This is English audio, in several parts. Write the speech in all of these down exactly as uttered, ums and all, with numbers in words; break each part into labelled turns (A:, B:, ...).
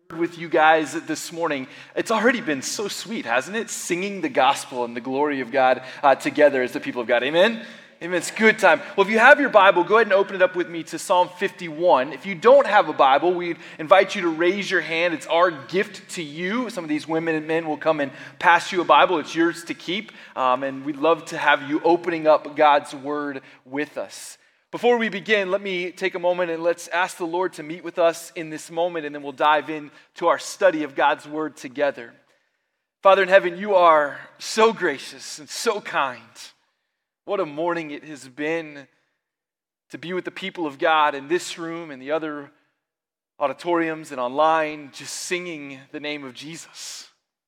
A: with you guys this morning. It's already been so sweet, hasn't it? Singing the gospel and the glory of God uh, together as the people of God. Amen? Amen. It's a good time. Well, if you have your Bible, go ahead and open it up with me to Psalm fifty-one. If you don't have a Bible, we invite you to raise your hand. It's our gift to you. Some of these women and men will come and pass you a Bible. It's yours to keep. Um, and we'd love to have you opening up God's Word with us. Before we begin, let me take a moment and let's ask the Lord to meet with us in this moment, and then we'll dive into our study of God's Word together. Father in heaven, you are so gracious and so kind. What a morning it has been to be with the people of God in this room and the other auditoriums and online, just singing the name of Jesus.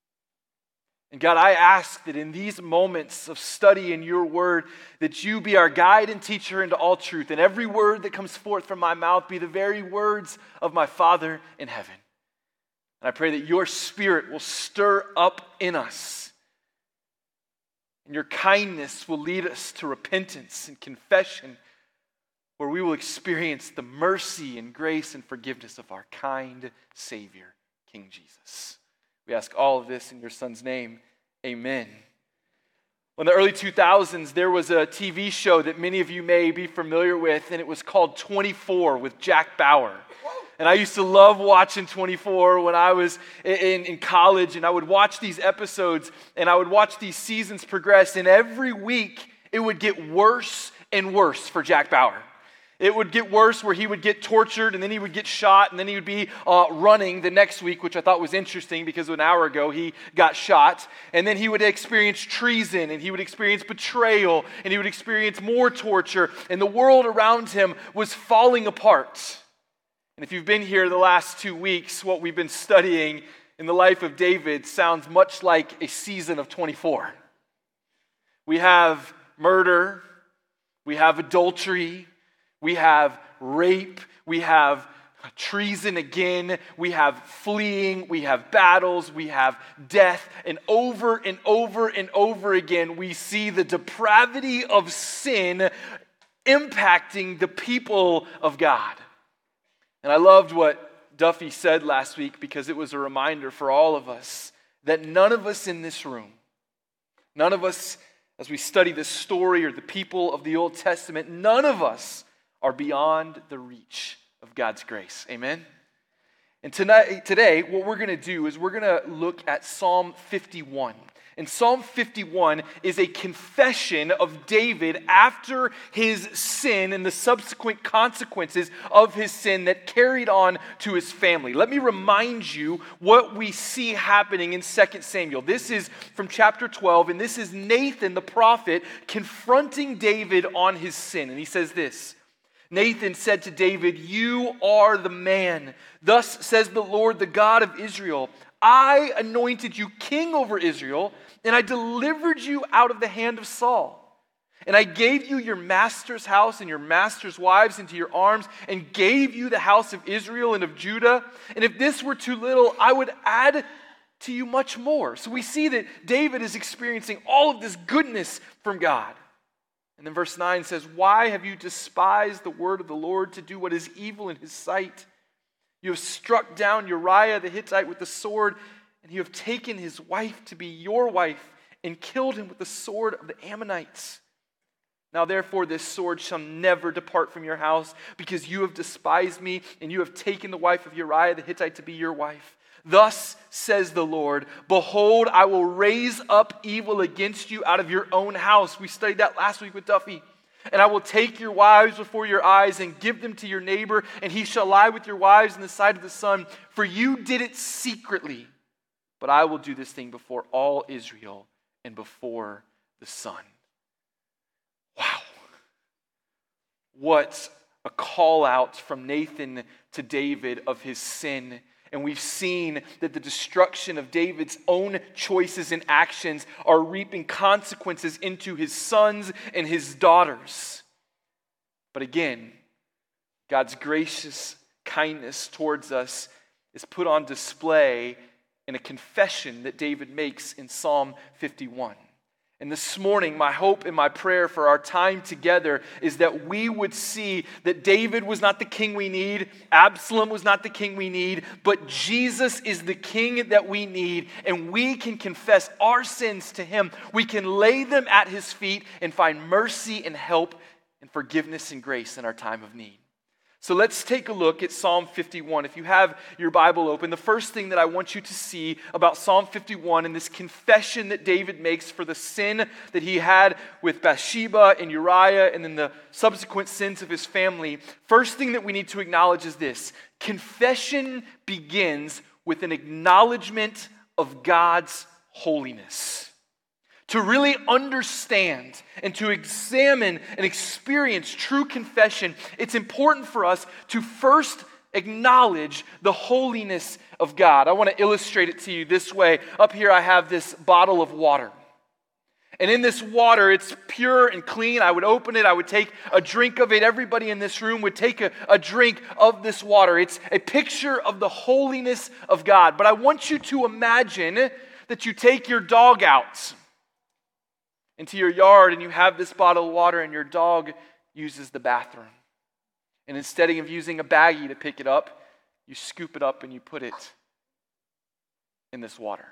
A: And God, I ask that in these moments of study in your word, that you be our guide and teacher into all truth, and every word that comes forth from my mouth be the very words of my Father in heaven. And I pray that your Spirit will stir up in us, and your kindness will lead us to repentance and confession, where we will experience the mercy and grace and forgiveness of our kind Savior, King Jesus. We ask all of this in your Son's name. Amen. In the early two thousands, there was a T V show that many of you may be familiar with, and it was called twenty-four with Jack Bauer. And I used to love watching twenty-four when I was in, in college, and I would watch these episodes, and I would watch these seasons progress, and every week it would get worse and worse for Jack Bauer. It would get worse where he would get tortured, and then he would get shot, and then he would be uh, running the next week, which I thought was interesting because an hour ago he got shot. And then he would experience treason, and he would experience betrayal, and he would experience more torture, and the world around him was falling apart. And if you've been here the last two weeks, what we've been studying in the life of David sounds much like a season of twenty-four. We have murder, we have adultery, we have rape, we have treason again, we have fleeing, we have battles, we have death, and over and over and over again we see the depravity of sin impacting the people of God. And I loved what Duffy said last week because it was a reminder for all of us that none of us in this room, none of us as we study this story or the people of the Old Testament, none of us are beyond the reach of God's grace. Amen? And tonight, today, what we're going to do is we're going to look at Psalm fifty-one. And Psalm fifty-one is a confession of David after his sin and the subsequent consequences of his sin that carried on to his family. Let me remind you what we see happening in Second Samuel. This is from chapter twelve, and this is Nathan the prophet confronting David on his sin. And he says this: Nathan said to David, "You are the man. Thus says the Lord, the God of Israel, I anointed you king over Israel, and I delivered you out of the hand of Saul. And I gave you your master's house and your master's wives into your arms, and gave you the house of Israel and of Judah. And if this were too little, I would add to you much more." So we see that David is experiencing all of this goodness from God. And then verse nine says, "Why have you despised the word of the Lord to do what is evil in his sight? You have struck down Uriah the Hittite with the sword, and you have taken his wife to be your wife, and killed him with the sword of the Ammonites. Now therefore this sword shall never depart from your house, because you have despised me, and you have taken the wife of Uriah the Hittite to be your wife. Thus says the Lord, behold, I will raise up evil against you out of your own house." We studied that last week with Duffy. "And I will take your wives before your eyes and give them to your neighbor, and he shall lie with your wives in the sight of the sun. For you did it secretly, but I will do this thing before all Israel and before the sun." Wow. What a call out from Nathan to David of his sin. And we've seen that the destruction of David's own choices and actions are reaping consequences into his sons and his daughters. But again, God's gracious kindness towards us is put on display in a confession that David makes in Psalm fifty-one. And this morning, my hope and my prayer for our time together is that we would see that David was not the king we need, Absalom was not the king we need, but Jesus is the king that we need, and we can confess our sins to him. We can lay them at his feet and find mercy and help and forgiveness and grace in our time of need. So let's take a look at Psalm fifty-one. If you have your Bible open, the first thing that I want you to see about Psalm fifty-one and this confession that David makes for the sin that he had with Bathsheba and Uriah and then the subsequent sins of his family, first thing that we need to acknowledge is this: confession begins with an acknowledgement of God's holiness. To really understand and to examine and experience true confession, it's important for us to first acknowledge the holiness of God. I want to illustrate it to you this way. Up here I have this bottle of water. And in this water, it's pure and clean. I would open it, I would take a drink of it. Everybody in this room would take a, a drink of this water. It's a picture of the holiness of God. But I want you to imagine that you take your dog out into your yard and you have this bottle of water and your dog uses the bathroom. And instead of using a baggie to pick it up, you scoop it up and you put it in this water.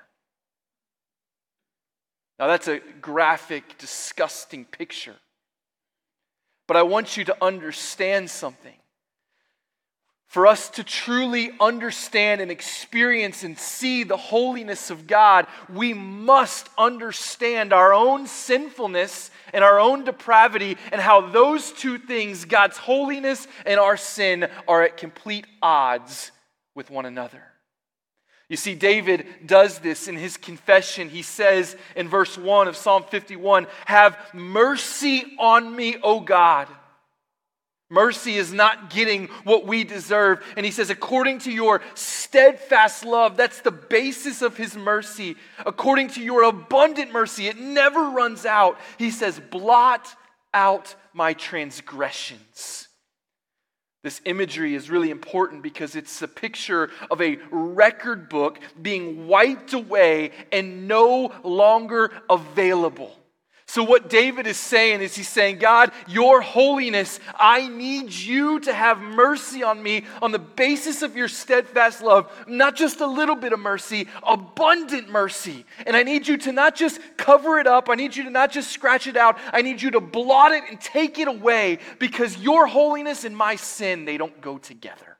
A: Now that's a graphic, disgusting picture. But I want you to understand something. For us to truly understand and experience and see the holiness of God, we must understand our own sinfulness and our own depravity and how those two things, God's holiness and our sin, are at complete odds with one another. You see, David does this in his confession. He says in verse one of Psalm fifty-one, "Have mercy on me, O God." Mercy is not getting what we deserve. And he says, according to your steadfast love, that's the basis of his mercy. According to your abundant mercy, it never runs out. He says, blot out my transgressions. This imagery is really important because it's a picture of a record book being wiped away and no longer available. So what David is saying is he's saying, God, your holiness, I need you to have mercy on me on the basis of your steadfast love. Not just a little bit of mercy, abundant mercy. And I need you to not just cover it up. I need you to not just scratch it out. I need you to blot it and take it away because your holiness and my sin, they don't go together.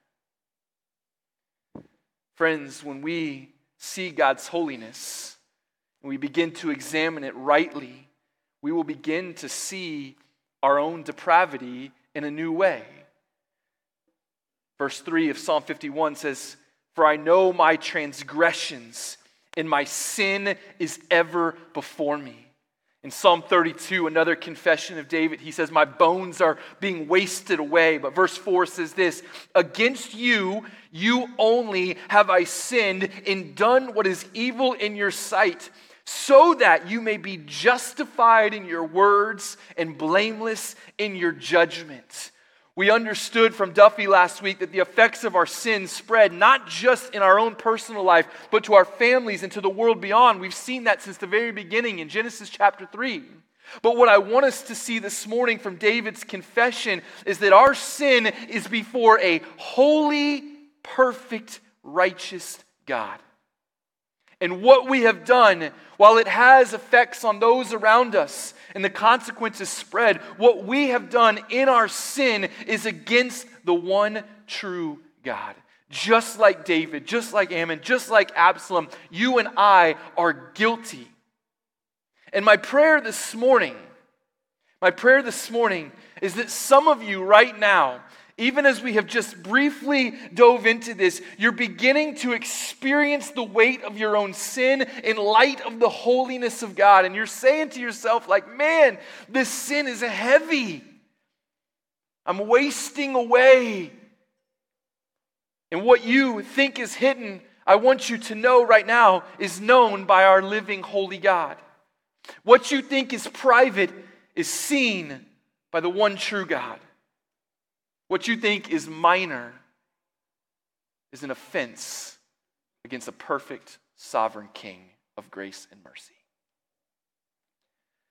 A: Friends, when we see God's holiness and we begin to examine it rightly, we will begin to see our own depravity in a new way. Verse three of Psalm fifty-one says, "For I know my transgressions, and my sin is ever before me." In Psalm thirty-two, another confession of David, he says, "My bones are being wasted away." But verse four says this, "Against you, you only have I sinned and done what is evil in your sight, so that you may be justified in your words and blameless in your judgment." We understood from Duffy last week that the effects of our sin spread not just in our own personal life, but to our families and to the world beyond. We've seen that since the very beginning in Genesis chapter three. But what I want us to see this morning from David's confession is that our sin is before a holy, perfect, righteous God. And what we have done, while it has effects on those around us and the consequences spread, what we have done in our sin is against the one true God. Just like David, just like Ammon, just like Absalom, you and I are guilty. And my prayer this morning, my prayer this morning is that some of you right now, even as we have just briefly dove into this, you're beginning to experience the weight of your own sin in light of the holiness of God. And you're saying to yourself, like, man, this sin is heavy. I'm wasting away. And what you think is hidden, I want you to know right now, is known by our living holy God. What you think is private is seen by the one true God. What you think is minor is an offense against a perfect, sovereign King of grace and mercy.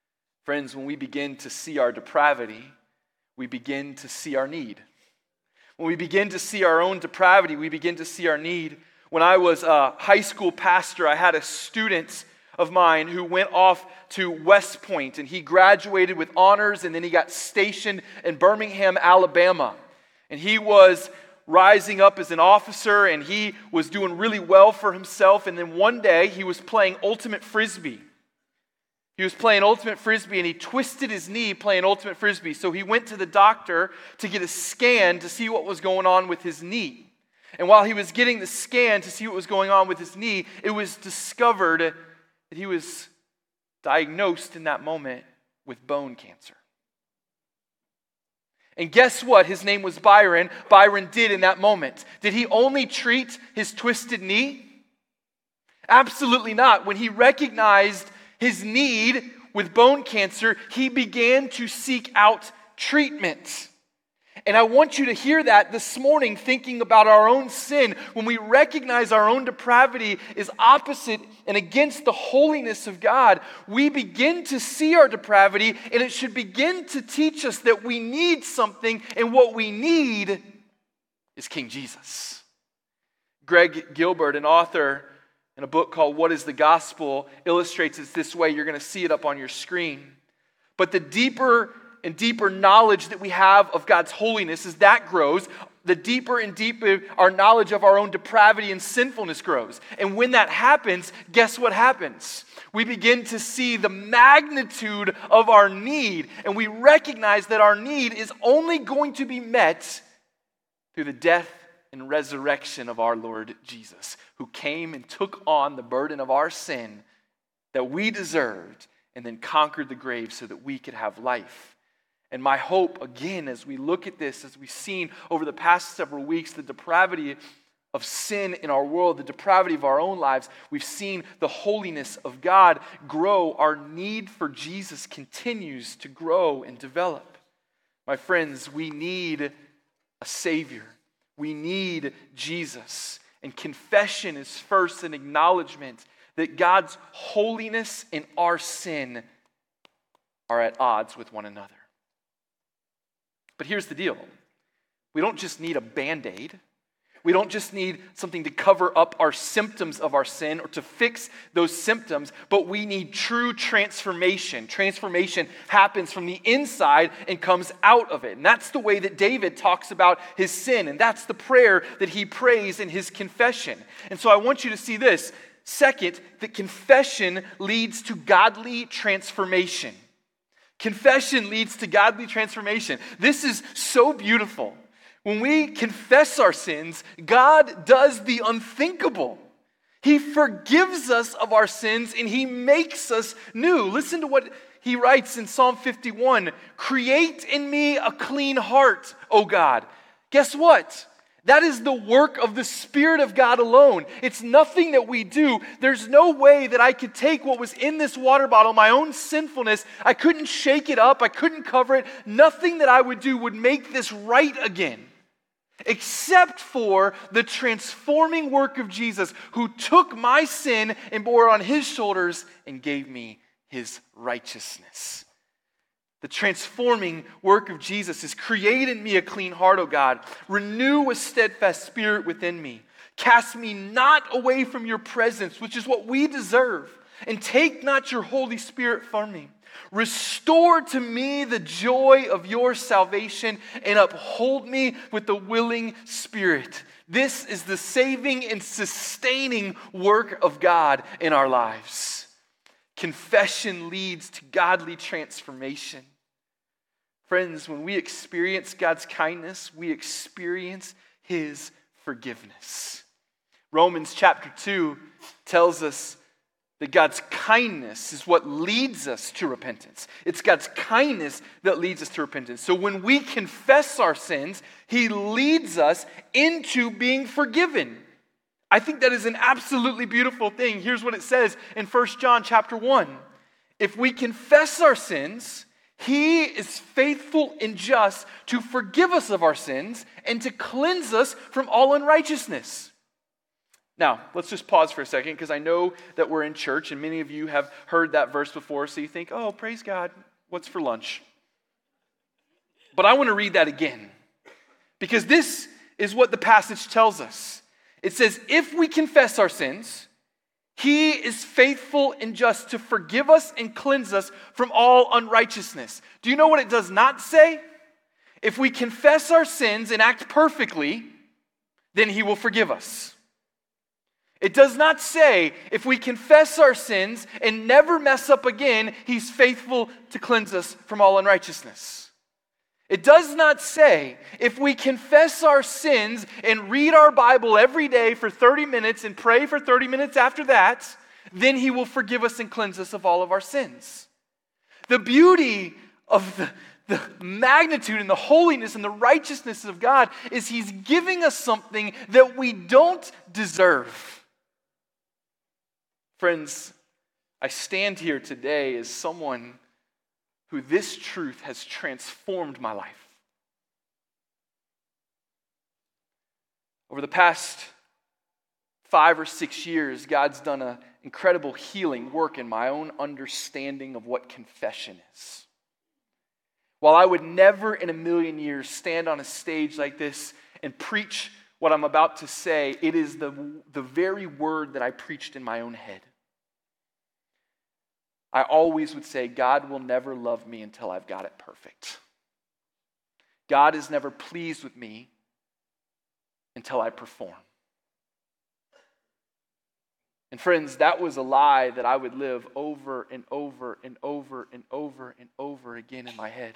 A: Friends, when we begin to see our depravity, we begin to see our need. When we begin to see our own depravity, we begin to see our need. When I was a high school pastor, I had a student of mine who went off to West Point, and he graduated with honors, and then he got stationed in Birmingham, Alabama. And he was rising up as an officer, and he was doing really well for himself. And then one day, he was playing ultimate frisbee. He was playing ultimate frisbee, and he twisted his knee playing ultimate frisbee. So he went to the doctor to get a scan to see what was going on with his knee. And while he was getting the scan to see what was going on with his knee, it was discovered that he was diagnosed in that moment with bone cancer. And guess what? His name was Byron. Byron did in that moment. Did he only treat his twisted knee? Absolutely not. When he recognized his need with bone cancer, he began to seek out treatment. And I want you to hear that this morning, thinking about our own sin. When we recognize our own depravity is opposite and against the holiness of God, we begin to see our depravity, and it should begin to teach us that we need something, and what we need is King Jesus. Greg Gilbert, an author in a book called What is the Gospel, illustrates it this way. You're going to see it up on your screen. But the deeper and deeper knowledge that we have of God's holiness, as that grows, the deeper and deeper our knowledge of our own depravity and sinfulness grows. And when that happens, guess what happens? We begin to see the magnitude of our need, and we recognize that our need is only going to be met through the death and resurrection of our Lord Jesus, who came and took on the burden of our sin that we deserved and then conquered the grave so that we could have life. And my hope, again, as we look at this, as we've seen over the past several weeks, the depravity of sin in our world, the depravity of our own lives, we've seen the holiness of God grow. Our need for Jesus continues to grow and develop. My friends, we need a Savior. We need Jesus. And confession is first an acknowledgement that God's holiness and our sin are at odds with one another. But here's the deal. We don't just need a Band-Aid. We don't just need something to cover up our symptoms of our sin or to fix those symptoms, but we need true transformation. Transformation happens from the inside and comes out of it. And that's the way that David talks about his sin, and that's the prayer that he prays in his confession. And so I want you to see this. Second, that confession leads to godly transformation. Confession leads to godly transformation. This is so beautiful. When we confess our sins, God does the unthinkable. He forgives us of our sins and He makes us new. Listen to what He writes in Psalm fifty-one. Create in me a clean heart, O God. Guess what? That is the work of the Spirit of God alone. It's nothing that we do. There's no way that I could take what was in this water bottle, my own sinfulness. I couldn't shake it up. I couldn't cover it. Nothing that I would do would make this right again, except for the transforming work of Jesus, who took my sin and bore it on His shoulders and gave me His righteousness. The transforming work of Jesus is create in me a clean heart, O God. Renew a steadfast spirit within me. Cast me not away from your presence, which is what we deserve, and take not your Holy Spirit from me. Restore to me the joy of your salvation and uphold me with the willing spirit. This is the saving and sustaining work of God in our lives. Confession leads to godly transformation. Friends, when we experience God's kindness, we experience His forgiveness. Romans chapter two tells us that God's kindness is what leads us to repentance. It's God's kindness that leads us to repentance. So when we confess our sins, He leads us into being forgiven. I think that is an absolutely beautiful thing. Here's what it says in First John chapter one. If we confess our sins, He is faithful and just to forgive us of our sins and to cleanse us from all unrighteousness. Now, let's just pause for a second, because I know that we're in church and many of you have heard that verse before, so you think, oh, praise God. what's for lunch? But I want to read that again, because this is what the passage tells us. It says, if we confess our sins, he is faithful and just to forgive us and cleanse us from all unrighteousness. Do you know what it does not say? If we confess our sins and act perfectly, then he will forgive us. It does not say if we confess our sins and never mess up again, he's faithful to cleanse us from all unrighteousness. It does not say if we confess our sins and read our Bible every day for thirty minutes and pray for thirty minutes after that, then he will forgive us and cleanse us of all of our sins. The beauty of the, the magnitude and the holiness and the righteousness of God is he's giving us something that we don't deserve. Friends, I stand here today as someone who this truth has transformed my life. Over the past five or six years, God's done an incredible healing work in my own understanding of what confession is. While I would never in a million years stand on a stage like this and preach what I'm about to say, it is the, the very word that I preached in my own head. I always would say, God will never love me until I've got it perfect. God is never pleased with me until I perform. And friends, that was a lie that I would live over and over and over and over and over again in my head.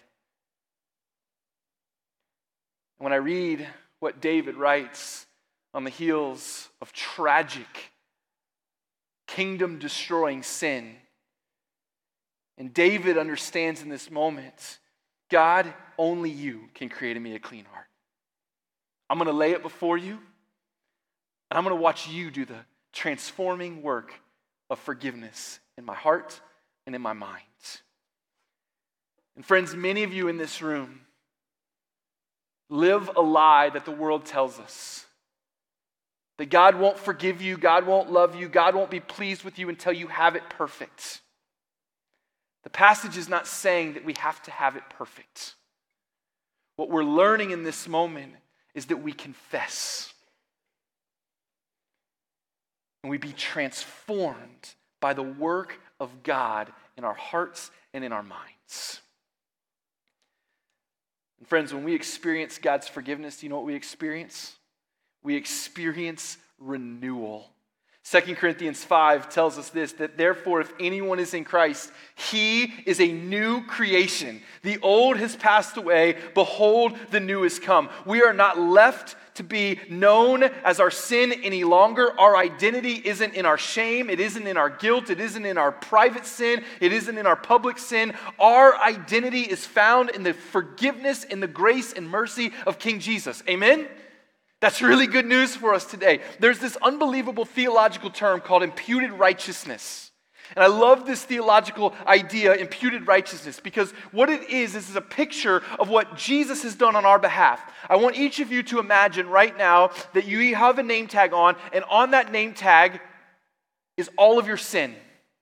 A: When I read what David writes on the heels of tragic, kingdom-destroying sin, and David understands in this moment, God, only you can create in me a clean heart. I'm going to lay it before you, and I'm going to watch you do the transforming work of forgiveness in my heart and in my mind. And friends, many of you in this room live a lie that the world tells us. That God won't forgive you, God won't love you, God won't be pleased with you until you have it perfect. The passage is not saying that we have to have it perfect. What we're learning in this moment is that we confess. And we be transformed by the work of God in our hearts and in our minds. And friends, when we experience God's forgiveness, do you know what we experience? We experience renewal. Second Corinthians five tells us this, that therefore if anyone is in Christ, he is a new creation. The old has passed away, behold, the new has come. We are not left to be known as our sin any longer. Our identity isn't in our shame, it isn't in our guilt, it isn't in our private sin, it isn't in our public sin. Our identity is found in the forgiveness and the grace and mercy of King Jesus. Amen? That's really good news for us today. There's this unbelievable theological term called imputed righteousness. And I love this theological idea, imputed righteousness, because what it is, is a picture of what Jesus has done on our behalf. I want each of you to imagine right now that you have a name tag on, and on that name tag is all of your sin.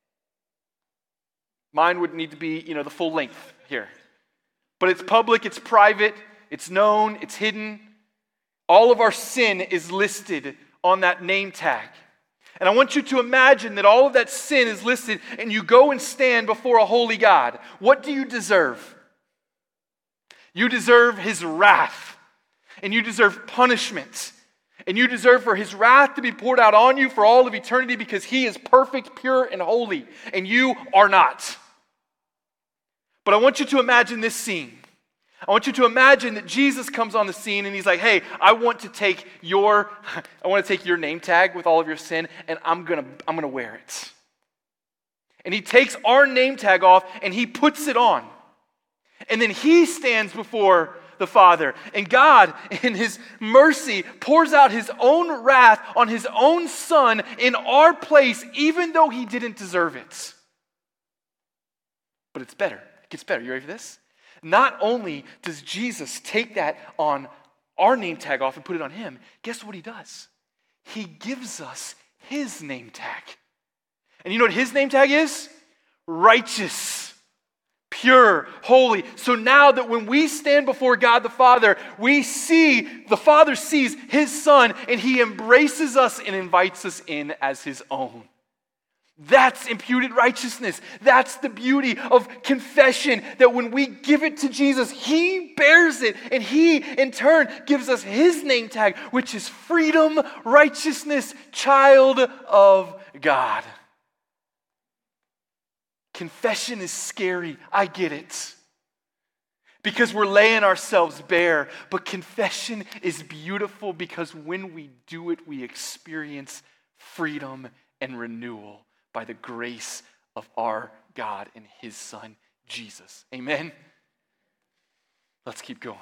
A: Mine would need to be, you know, the full length here. But it's public, it's private, it's known, it's hidden. All of our sin is listed on that name tag. And I want you to imagine that all of that sin is listed and you go and stand before a holy God. What do you deserve? You deserve his wrath. And you deserve punishment. And you deserve for his wrath to be poured out on you for all of eternity because he is perfect, pure, and holy. And you are not. But I want you to imagine this scene. I want you to imagine that Jesus comes on the scene and he's like, hey, I want to take your, I want to take your name tag with all of your sin and I'm gonna, I'm gonna wear it. And he takes our name tag off and he puts it on. And then he stands before the Father. And God, in his mercy, pours out his own wrath on his own Son in our place, even though he didn't deserve it. But it's better. It gets better. You ready for this? Not only does Jesus take that on our name tag off and put it on him, guess what he does? He gives us his name tag. And you know what his name tag is? Righteous, pure, holy. So now that when we stand before God the Father, we see, the Father sees his Son, and he embraces us and invites us in as his own. That's imputed righteousness. That's the beauty of confession, that when we give it to Jesus, he bears it, and he in turn gives us his name tag, which is freedom, righteousness, child of God. Confession is scary. I get it. Because we're laying ourselves bare. But confession is beautiful because when we do it, we experience freedom and renewal by the grace of our God and his Son, Jesus. Amen? Let's keep going.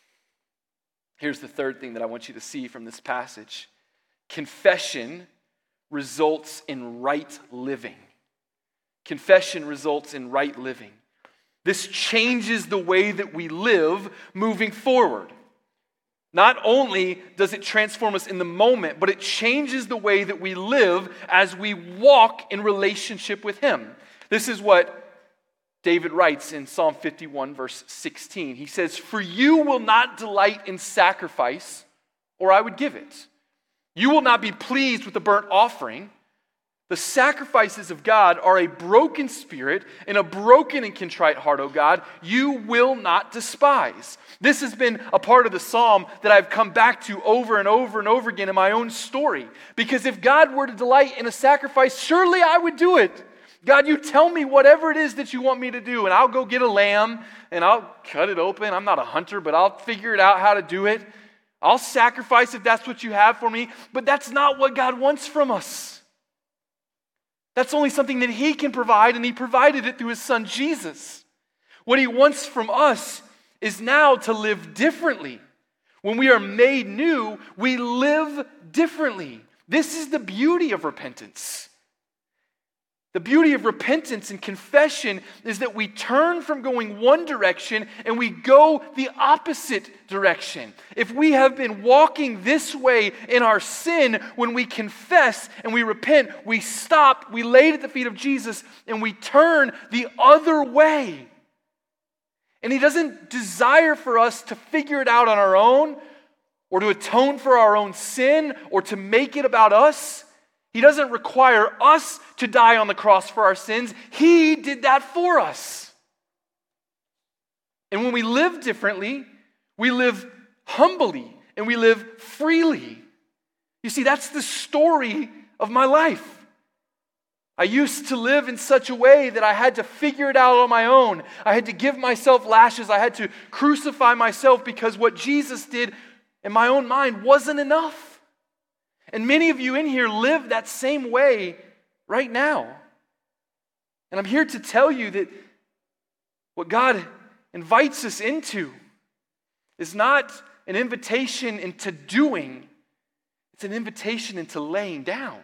A: Here's the third thing that I want you to see from this passage. Confession results in right living. Confession results in right living. This changes the way that we live moving forward. Not only does it transform us in the moment, but it changes the way that we live as we walk in relationship with him. This is what David writes in Psalm fifty-one, verse sixteen. He says, "For you will not delight in sacrifice, or I would give it. You will not be pleased with the burnt offering. The sacrifices of God are a broken spirit and a broken and contrite heart, O God, you will not despise." This has been a part of the psalm that I've come back to over and over and over again in my own story. Because if God were to delight in a sacrifice, surely I would do it. God, you tell me whatever it is that you want me to do, and I'll go get a lamb, and I'll cut it open. I'm not a hunter, but I'll figure it out how to do it. I'll sacrifice if that's what you have for me. But that's not what God wants from us. That's only something that he can provide, and he provided it through his Son, Jesus. What he wants from us is now to live differently. When we are made new, we live differently. This is the beauty of repentance. The beauty of repentance and confession is that we turn from going one direction and we go the opposite direction. If we have been walking this way in our sin, when we confess and we repent, we stop, we lay it at the feet of Jesus, and we turn the other way. And he doesn't desire for us to figure it out on our own, or to atone for our own sin, or to make it about us. He doesn't require us to die on the cross for our sins. He did that for us. And when we live differently, we live humbly and we live freely. You see, that's the story of my life. I used to live in such a way that I had to figure it out on my own. I had to give myself lashes. I had to crucify myself because what Jesus did in my own mind wasn't enough. And many of you in here live that same way right now. And I'm here to tell you that what God invites us into is not an invitation into doing, it's an invitation into laying down.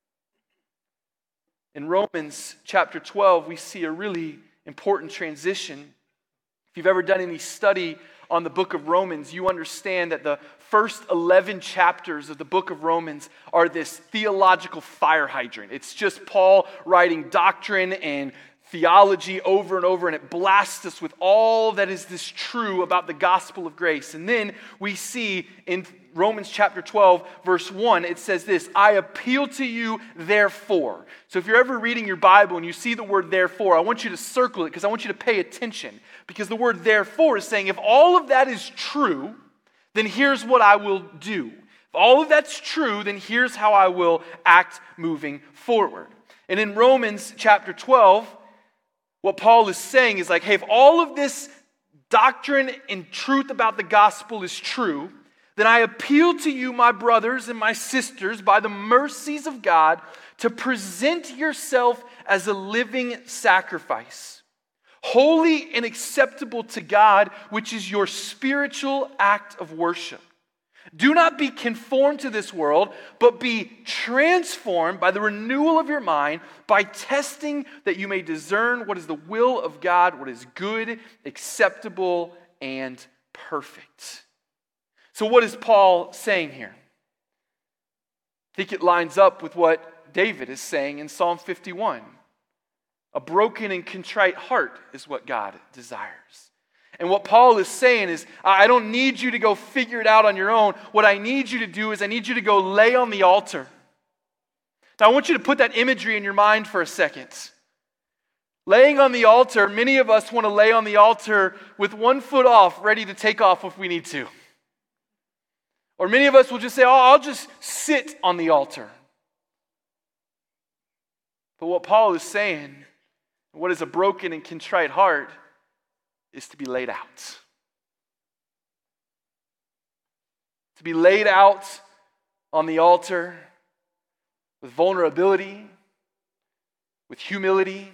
A: In Romans chapter twelve, we see a really important transition. If you've ever done any study on the book of Romans, you understand that the first eleven chapters of the book of Romans are this theological fire hydrant. It's just Paul writing doctrine and theology over and over, and it blasts us with all that is this true about the gospel of grace. And then we see in Romans chapter twelve, verse one, it says this, "I appeal to you, therefore." So if you're ever reading your Bible and you see the word therefore, I want you to circle it because I want you to pay attention. Because the word therefore is saying, if all of that is true, then here's what I will do. If all of that's true, then here's how I will act moving forward. And in Romans chapter twelve, what Paul is saying is like, hey, if all of this doctrine and truth about the gospel is true, then I appeal to you, my brothers and my sisters, by the mercies of God, to present yourself as a living sacrifice, holy and acceptable to God, which is your spiritual act of worship. Do not be conformed to this world, but be transformed by the renewal of your mind, by testing that you may discern what is the will of God, what is good, acceptable, and perfect. So what is Paul saying here? I think it lines up with what David is saying in Psalm fifty-one. A broken and contrite heart is what God desires. And what Paul is saying is, I don't need you to go figure it out on your own. What I need you to do is I need you to go lay on the altar. Now I want you to put that imagery in your mind for a second. Laying on the altar, many of us want to lay on the altar with one foot off, ready to take off if we need to. Or many of us will just say, oh, I'll just sit on the altar. But what Paul is saying, what is a broken and contrite heart, is to be laid out. To be laid out on the altar with vulnerability, with humility,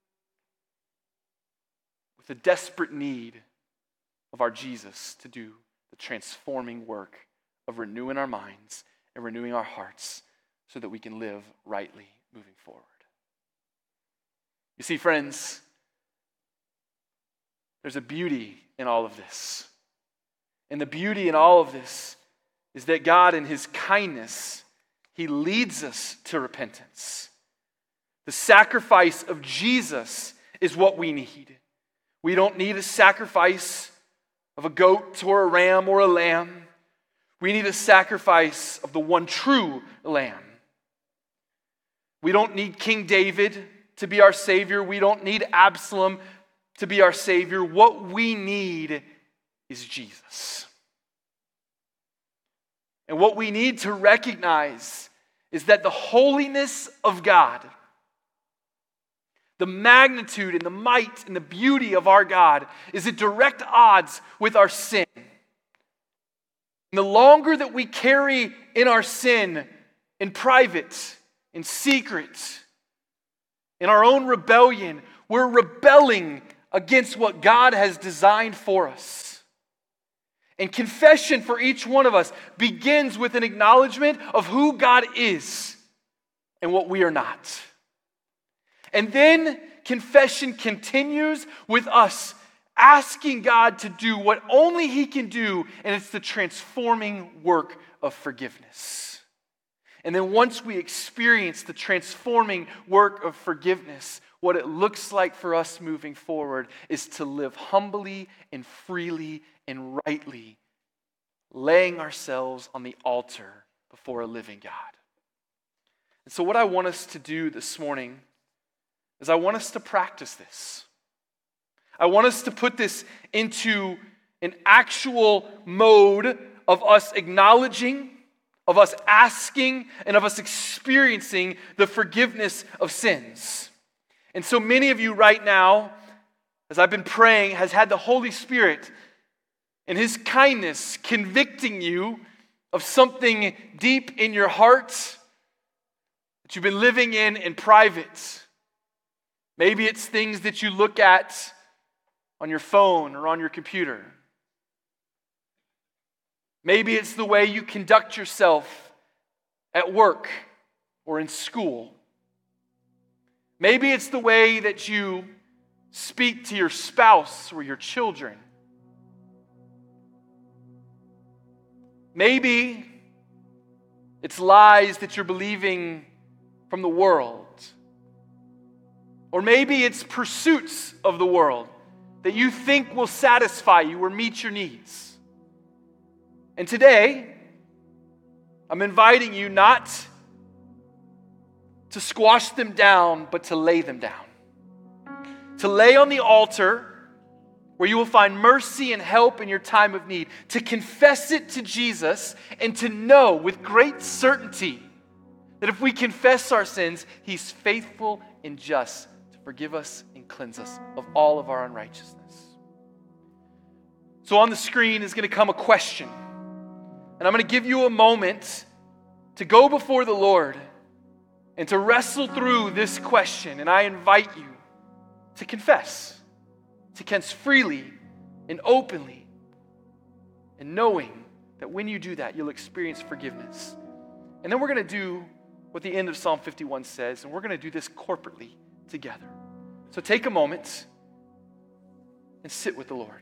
A: with the desperate need of our Jesus to do the transforming work of renewing our minds and renewing our hearts so that we can live rightly moving forward. You see, friends, there's a beauty in all of this. And the beauty in all of this is that God, in His kindness, He leads us to repentance. The sacrifice of Jesus is what we need. We don't need a sacrifice of a goat or a ram or a lamb. We need a sacrifice of the one true Lamb. We don't need King David to be our Savior. We don't need Absalom to be our Savior. What we need is Jesus. And what we need to recognize is that the holiness of God, the magnitude and the might and the beauty of our God is at direct odds with our sin. And the longer that we carry in our sin, in private, in secret, in our own rebellion, we're rebelling against what God has designed for us. And confession for each one of us begins with an acknowledgement of who God is and what we are not. And then confession continues with us asking God to do what only He can do, and it's the transforming work of forgiveness. And then once we experience the transforming work of forgiveness, what it looks like for us moving forward is to live humbly and freely and rightly, laying ourselves on the altar before a living God. And so what I want us to do this morning is I want us to practice this. I want us to put this into an actual mode of us acknowledging, of us asking, and of us experiencing the forgiveness of sins. And so many of you right now, as I've been praying, has had the Holy Spirit and His kindness convicting you of something deep in your heart that you've been living in in private. Maybe it's things that you look at on your phone or on your computer. Maybe it's the way you conduct yourself at work or in school. Maybe it's the way that you speak to your spouse or your children. Maybe it's lies that you're believing from the world. Or maybe it's pursuits of the world that you think will satisfy you or meet your needs. And today, I'm inviting you not to squash them down, but to lay them down. To lay on the altar where you will find mercy and help in your time of need. To confess it to Jesus and to know with great certainty that if we confess our sins, He's faithful and just to forgive us and cleanse us of all of our unrighteousness. So on the screen is going to come a question. And I'm going to give you a moment to go before the Lord and to wrestle through this question. And I invite you to confess, to confess freely and openly, and knowing that when you do that, you'll experience forgiveness. And then we're going to do what the end of Psalm fifty-one says, and we're going to do this corporately together. So take a moment and sit with the Lord.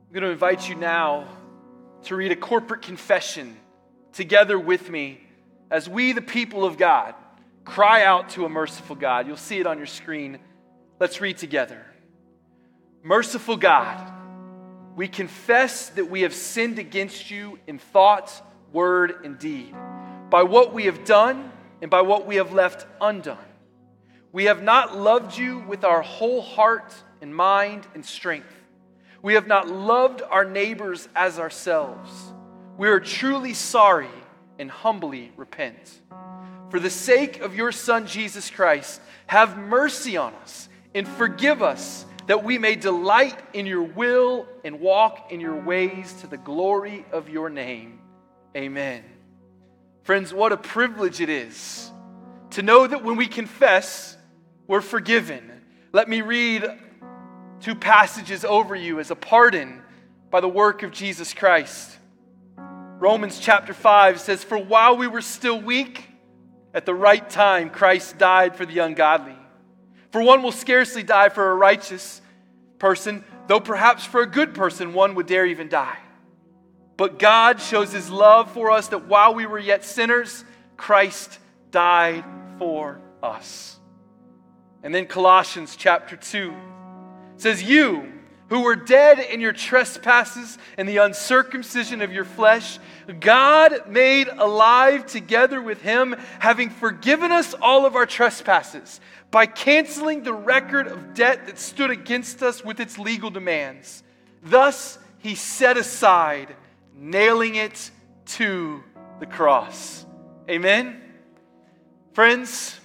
A: I'm going to invite you now to read a corporate confession together with me as we, the people of God, cry out to a merciful God. You'll see it on your screen. Let's read together. Merciful God, we confess that we have sinned against you in thought, word, and deed, by what we have done and by what we have left undone. We have not loved you with our whole heart and mind and strength. We have not loved our neighbors as ourselves. We are truly sorry and humbly repent. For the sake of your Son, Jesus Christ, have mercy on us and forgive us, that we may delight in your will and walk in your ways to the glory of your name. Amen. Friends, what a privilege it is to know that when we confess, we're forgiven. Let me read two passages over you as a pardon by the work of Jesus Christ. Romans chapter five says, "For while we were still weak, at the right time Christ died for the ungodly. For one will scarcely die for a righteous person, though perhaps for a good person one would dare even die. But God shows his love for us, that while we were yet sinners, Christ died for us." And then Colossians chapter two says, "You who were dead in your trespasses and the uncircumcision of your flesh, God made alive together with him, having forgiven us all of our trespasses, by canceling the record of debt that stood against us with its legal demands. Thus he set aside, nailing it to the cross." Amen? Friends,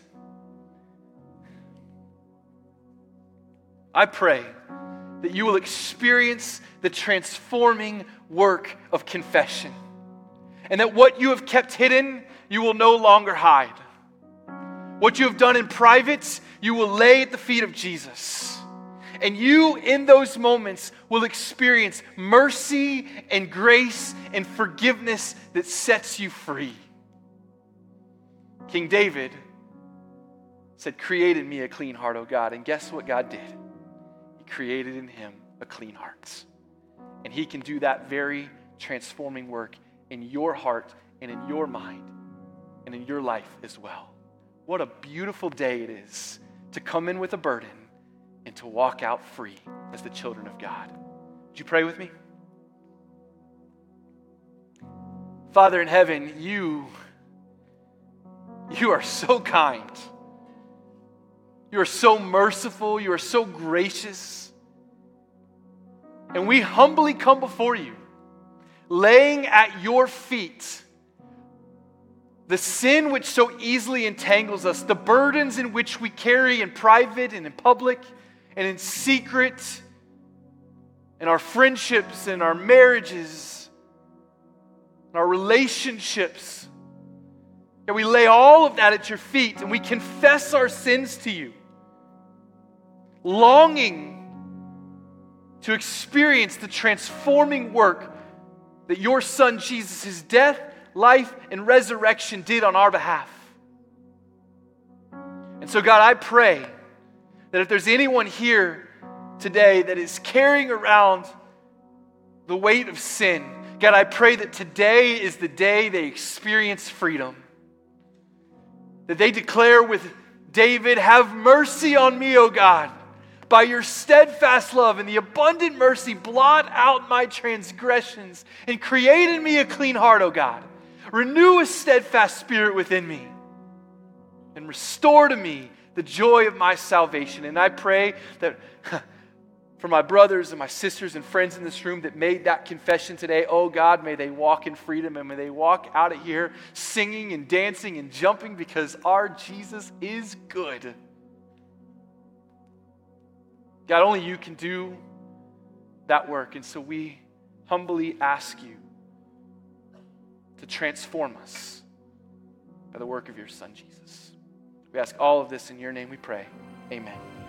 A: I pray that you will experience the transforming work of confession, and that what you have kept hidden, you will no longer hide. What you have done in private, you will lay at the feet of Jesus. And you, in those moments, will experience mercy and grace and forgiveness that sets you free. King David said, "Create in me a clean heart, O God." And guess what God did? He created in him a clean heart. And he can do that very transforming work in your heart and in your mind and in your life as well. What a beautiful day it is to come in with a burden and to walk out free as the children of God. Would you pray with me? Father in heaven, you, you are so kind. You are so merciful. You are so gracious. And we humbly come before you, laying at your feet the sin which so easily entangles us, the burdens in which we carry in private and in public and in secret, in our friendships and our marriages, and our relationships. And we lay all of that at your feet and we confess our sins to you, longing to experience the transforming work that your Son Jesus, his death, life, and resurrection did on our behalf. And so, God, I pray that if there's anyone here today that is carrying around the weight of sin, God, I pray that today is the day they experience freedom. That they declare with David, "Have mercy on me, O God. By your steadfast love and the abundant mercy, blot out my transgressions and create in me a clean heart, O God. Renew a steadfast spirit within me and restore to me the joy of my salvation." And I pray that for my brothers and my sisters and friends in this room that made that confession today, oh God, may they walk in freedom and may they walk out of here singing and dancing and jumping because our Jesus is good. God, only you can do that work. And so we humbly ask you to transform us by the work of your Son, Jesus. We ask all of this in your name we pray. Amen.